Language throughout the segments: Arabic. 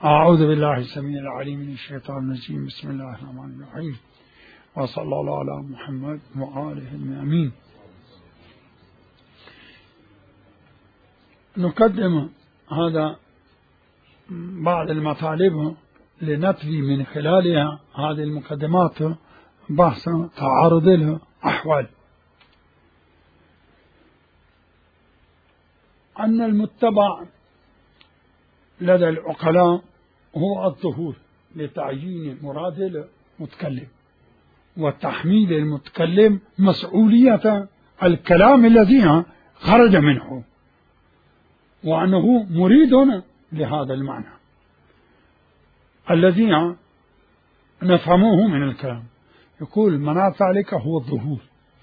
أعوذ بالله السميع العليم من الشيطان الرجيم. بسم الله الرحمن الرحيم، وصلى الله على محمد وآله الأمين. نقدم هذا بعض المطالب لنتفي من خلالها هذه المقدمات بحث تعارض الأحوال. أن المتبع لدى العقلاء هو الظهور لتعيين مراد المتكلم وتحميل المتكلم مسؤولية الكلام الذي خرج منه، وأنه مريد لهذا المعنى الذي نفهمه من الكلام. يقول مناط ذلك هو الظهور.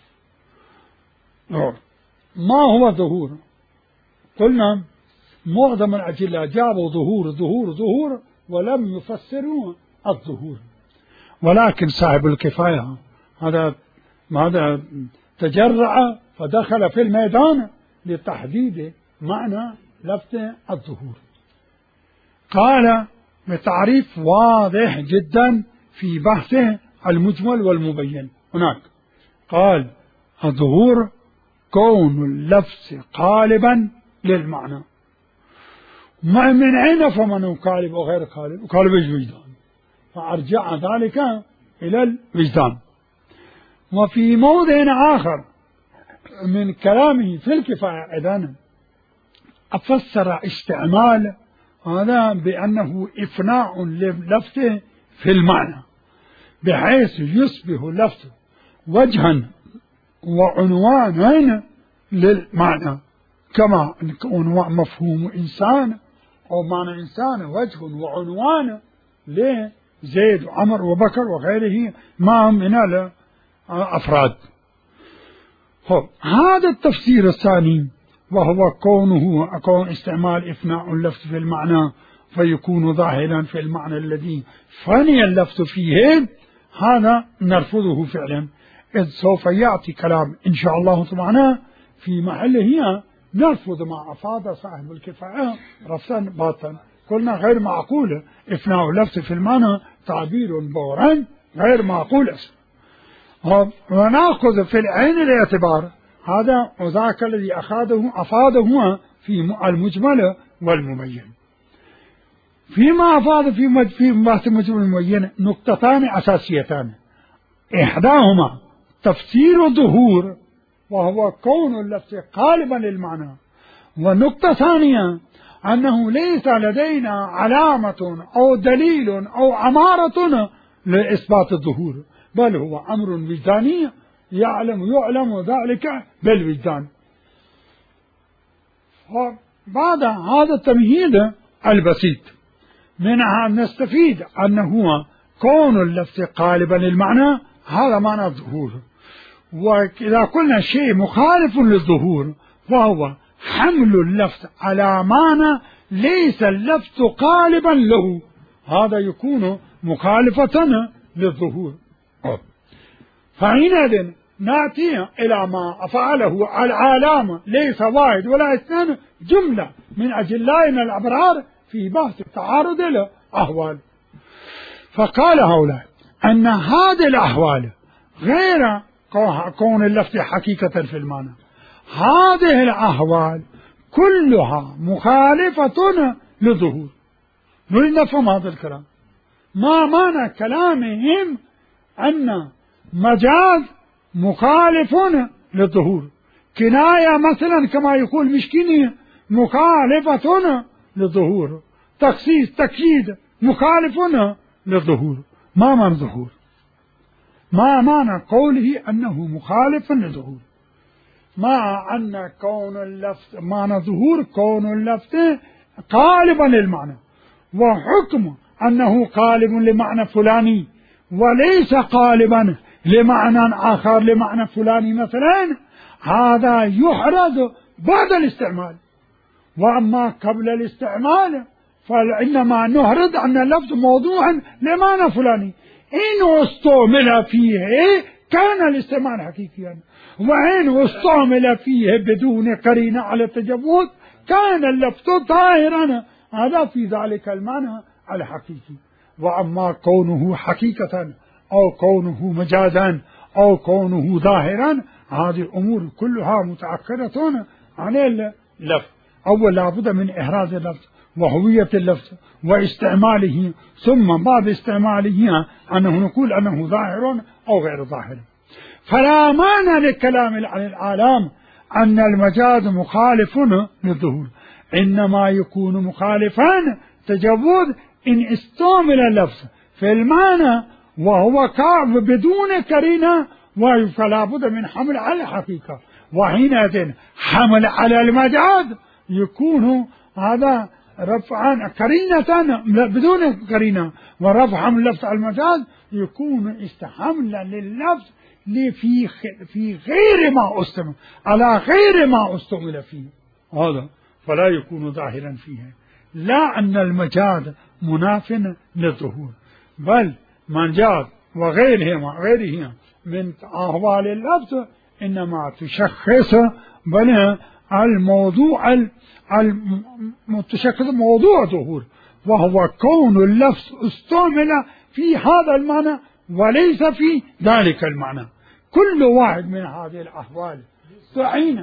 ما هو الظهور؟ قلنا معظم الأدلة جابوا ظهور ولم يفسروا الظهور، ولكن صاحب الكفاية هذا تجرع فدخل في الميدان لتحديد معنى لفظ الظهور. قال بتعريف واضح جدا في بحثه المجمل والمبين هناك، قال الظهور كون اللفظ قالبا للمعنى. من أين فمن قالب وغير قالب؟ قالب الوجدان، فأرجع ذلك إلى الوجدان. وفي موضع آخر من كلامه في الكفاية أيضا أفسر استعمال هذا بأنه إفناء لللفظ في المعنى، بحيث يصبح اللفظ وجها وعنوانا للمعنى، كما عنوان مفهوم إنسان أو معنى إنسان وجه وعنوان لزيد وعمر وبكر وغيره ما من الأفراد. هذا التفسير الثاني، وهو كون استعمال إفناء اللفظ في المعنى فيكون ظاهرا في المعنى الذي فني اللفظ فيه، هذا نرفضه فعلا، إذ سوف يأتي كلام إن شاء الله سبحانه في محله نرفض ما أفاد صاحب الكفاية رفضا باطلا. قلنا غير معقول إفناء اللفظ في المعنى تعبير بورا غير معقول، ونأخذ في العين الاعتبار هذا وذاك الذي أفاده في المجمل والمبين. فيما أفاد في بحث المجمل والمبين نقطتان أساسيتان، إحداهما تفسير الظهور وهو كون اللفظ قالبا للمعنى، والنقطة ثانية أنه ليس لدينا علامة أو دليل أو أمارة لإثبات الظهور، بل هو أمر وجداني يعلم ذلك بالوجدان. بعد هذا التمهيد البسيط منها نستفيد أنه كون اللفظ قالبا للمعنى هذا معنى الظهور. وإذا قلنا شيء مخالف للظهور فهو حمل اللفظ على معنى ليس اللفظ قالبا له، هذا يكون مخالفة للظهور. فحينئذ نأتي إلى ما أفعله العالم ليس واحد ولا اثنان، جملة من أجلائنا الأبرار في بحث تعارض الأحوال. فقال هؤلاء أن هذه الأحوال غير كون اللفظ حقيقة في المعنى، هذه الأحوال كلها مخالفة للظهور. نريد نفهم هذا الكلام. ما معنى كلامهم أن مجاز مخالف للظهور؟ كناية مثلا كما يقول مشكيني مخالفة للظهور، تخصيص تكييد مخالف للظهور. ما معنى ظهور؟ ما معنى قوله أنه مخالف للظهور؟ مع أن كون اللفظ معنى ظهور كون اللفظ قالبا للمعنى، وحكم أنه قالب لمعنى فلاني وليس قالبا لمعنى آخر لمعنى فلاني مثلا، هذا يحرز بعد الاستعمال. وأما قبل الاستعمال فإنما نهرد أن اللفظ موضوع لمعنى فلاني، إن استعمل فيه كان الاستعمال حقيقيا، وإن استعمل فيه بدون قرينة على التجوز كان اللفظ ظاهرا. هذا في ذلك المعنى الحقيقي. وأما كونه حقيقة أو كونه مجازا أو كونه ظاهرا، هذه الأمور كلها متأكدة عن اللفظ. أول لابد من إحراز اللفظ وهوية اللفظ واستعماله، ثم بعد استعماله أنه نقول أنه ظاهر أو غير ظاهر. فلا معنى للكلام عن العالم أن المجاز مخالف للظهور، إنما يكون مخالفا تجوز إن استعمل اللفظ في المعنى وهو بدون قرينة، فلا بد من حمل على الحقيقة، وحينئذ حمل على المجاز يكون هذا رفعا قرينة بدون قرينة، ورفع من اللفظ على المجاز يكون استحملا لللفظ في غير ما استعمل على غير ما استعمل فيه، هذا فلا يكون ظاهرا فيه. لا أن المجاز مناف للظهور، بل مجاز وغيرها من أحوال اللفظ إنما تشخص بل الموضوع تشخص موضوع ظهور، وهو كون اللفظ استعمل في هذا المعنى وليس في ذلك المعنى. كل واحد من هذه الأحوال تعين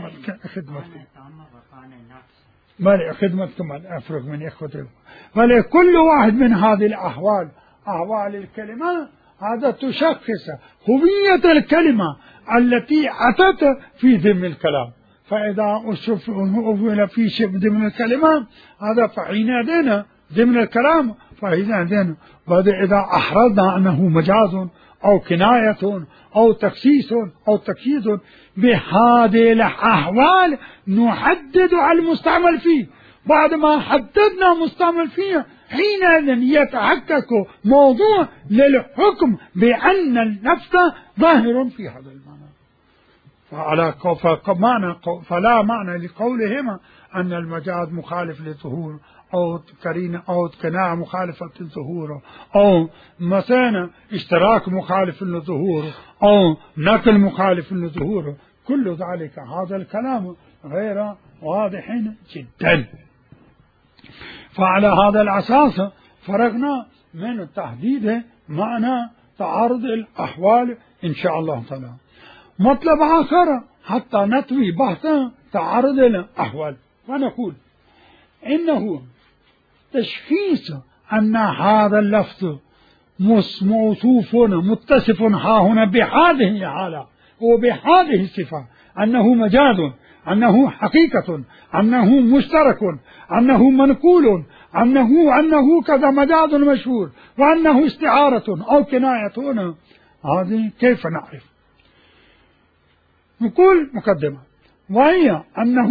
خدمتكم أفرق من إخوتكم، بل كل واحد من هذه الأحوال أحوال الكلمة هذا تشخص هوية الكلمة التي أتت في ضمن الكلام. فإذا أفعل في شيء ضمن الكلمة هذا فحينئذ ضمن الكلام، فحينئذ إذا أحرزنا أنه مجاز أو كناية أو تخصيص أو تقييد بهذه الأحوال نحدد المستعمل فيه. بعد ما حددنا مستعمل فيه حينئذ يتحقق موضوع للحكم بأن اللفظ ظاهر في هذا المعنى. فلا معنى لقولهما أن المجاز مخالف للظهور أو قرينة أو كناية مخالفة للظهور أو مثلا اشتراك مخالف للظهور أو نقل مخالف للظهور، كل ذلك هذا الكلام غير واضح جدا. فعلى هذا الأساس فرقنا من تحديد معنى تعارض الأحوال إن شاء الله تعالى. مطلب آخر حتى نطوي بحث تعارض الأحوال، فنقول إنه تشخيص أن هذا اللفظ موصوف متصف ها هنا بهذه الحالة وبهذه الصفة، أنه مجاز، أنه حقيقة، أنه مشترك، أنه منقول، أنه كذا مجاز مشهور، وأنه استعارة أو كناية. هذه كيف نعرف؟ نقول مقدمة، وهي أنه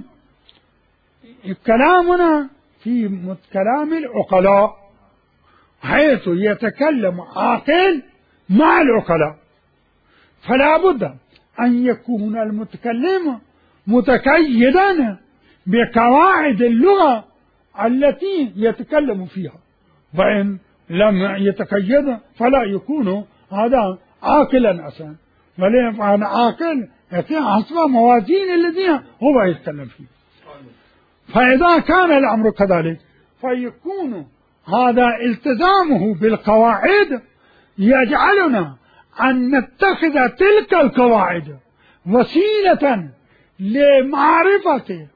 كلامنا في كلام العقلاء، حيث يتكلم عاقل مع العقلاء، فلا بد أن يكون المتكلم متقيدا بقواعد اللغة التي يتكلم فيها، وإن لم يتقيد فلا يكون هذا عاقلا أصلا، بل أنا عاقل حسب موازين الذين هو يتكلم فيه. فإذا كان الأمر كذلك فيكون هذا التزامه بالقواعد يجعلنا أن نتخذ تلك القواعد وسيلة لمعرفة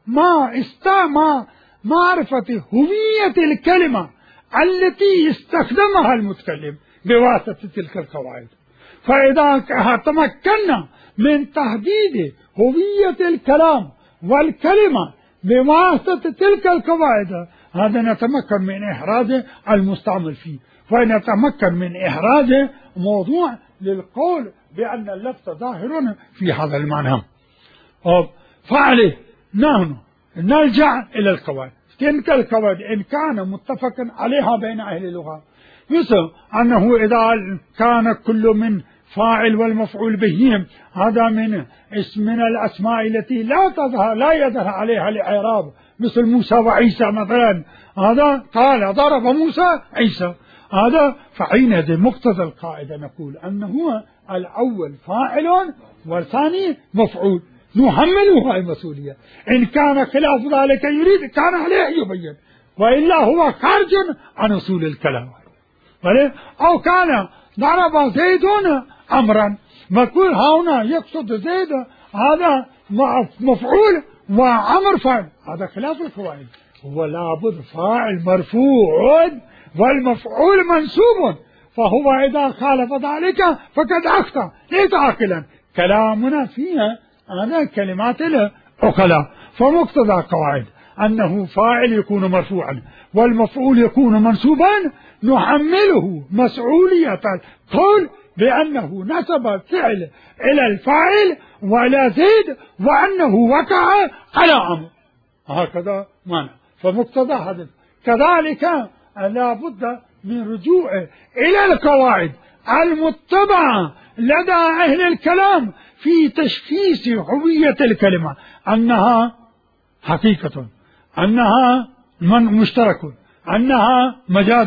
معرفة هوية الكلمة التي استخدمها المتكلم بواسطة تلك القواعد. فإذا تمكنا من تحديد هوية الكلام والكلمة بواسطة تلك القواعد، هذا نتمكن من إحراز المستعمل فيه، ونتمكن من إحراز موضوع للقول بأن اللفظ ظاهر في هذا المعنى. فعليه نحن نرجع إلى القواعد. تلك القواعد إن كان متفقا عليها بين أهل اللغة، مثل أنه إذا كان كل من فاعل والمفعول به هذا من اسم من الأسماء التي لا يظهر عليها الإعراب، مثل موسى وعيسى مثلا، هذا قال ضرب موسى عيسى، هذا فحينئذ مقتضى القاعدة نقول أنه الأول فاعل والثاني مفعول، نحمله المسؤولية. إن كان خلاف ذلك يريد كان عليه يبين، وإلا هو خارج عن أصول الكلام. أو كان ضرب زيد أمرا، مقول هنا يقصد زيد هذا مفعول وأمر فاعل، هذا خلاف القواعد. هو لابد فاعل مرفوع والمفعول منصوب، فهو إذا خالف ذلك فقد أخطأ ليس عاقلا. كلامنا فيها هذا كلمات العقلاء. فمقتضى قواعد أنه فاعل يكون مرفوعا والمفعول يكون منصوبا، نحمله مسؤولية القول بأنه نسب فعل إلى الفاعل وإلى زيد وأنه وقع على أمر، هكذا معنى. فمقتضى هذا كذلك لا بد من رجوع إلى القواعد المتبعة لدى أهل الكلام في تشخيص هوية الكلمة، أنها حقيقة، أنها مشترك، أنها مجاز،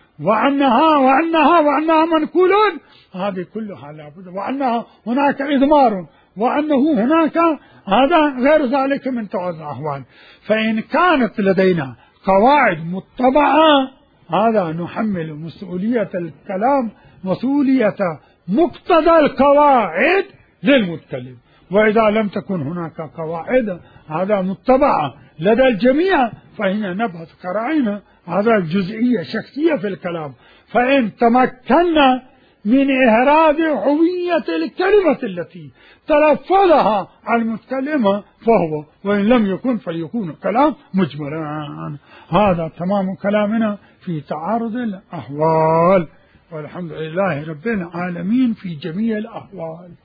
وأنها منقول، هذه كلها لا بد، وأنها هناك إضمار، وأنه هناك هذا غير ذلك من توازن الأحوال. فإن كانت لدينا قواعد متبعة هذا نحمل مسؤولية الكلام مسؤولية مقتضى القواعد للمتكلم. وإذا لم تكن هناك قواعد هذا متبعة لدى الجميع فهنا نبحث قرائن هذا جزئية شخصية في الكلام. فإن تمكنا من إهراز هوية الكلمة التي تلفظها المتكلمة فهو، وإن لم يكن فليكون كلام مجملا. هذا تمام كلامنا في تعارض الأحوال، والحمد لله رب العالمين في جميع الأحوال.